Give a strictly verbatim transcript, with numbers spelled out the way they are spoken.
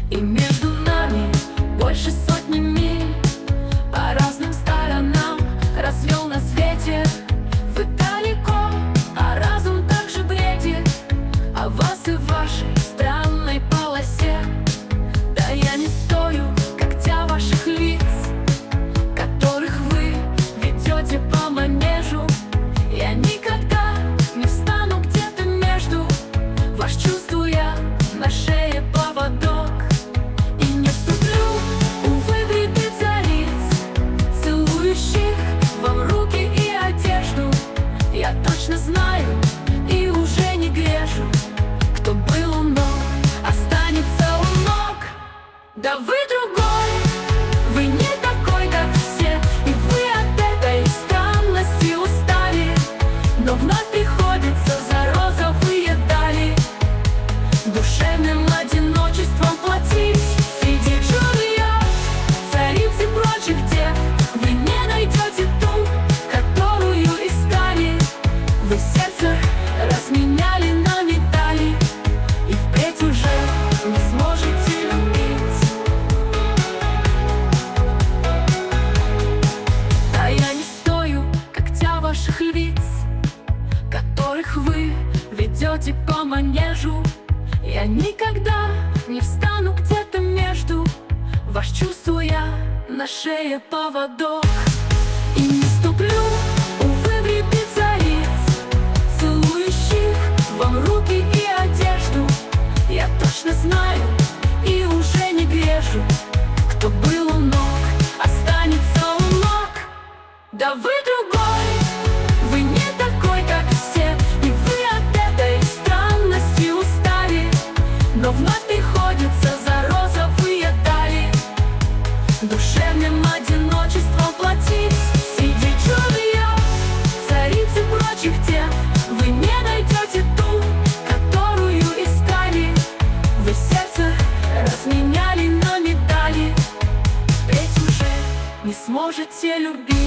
И между нами больше сотни миль. По разным сторонам развел на свете. Вы далеко, а разум также бредит о вас и вашей странной полосе. Да я не стою когтя ваших лиц, которых вы ведете по манежу. Я никогда не встану где-то между ваш, чувствуя на шее поводок. И не вступлю, увы, в ряды цариц, целующих вам руки и одежду. Я точно знаю и уже не грешу, кто был у ног, останется у ног. Да вы другой, вы не такой, как все, и вы от этой странности устали. Но вновь приходится за розовые дали душевным одиночеством платить. Среди жулья, цариц и прочих дев, вы не найдете ту, которую искали. Вы сердце разменяли на медали и впредь уже не сможете любить. Да я не стою когтя ваших лиц, которых вы ведете по манежу. Я никогда не встану где-то между ваш, чувствуя на шее поводок. И не вступлю, увы, в ряды цариц, целующих вам руки и одежду. Я точно знаю и уже не грешу, кто был у ног, останется у ног. Да вы другой, вы не такой, как все, и вы от этой странности устали. Но вновь приходится за розовые дали душевным одиночеством платить. Среди жулья, цариц и прочих дев, вы не найдете ту, которую искали. Вы сердце разменяли на медали, впредь уже не сможете любить.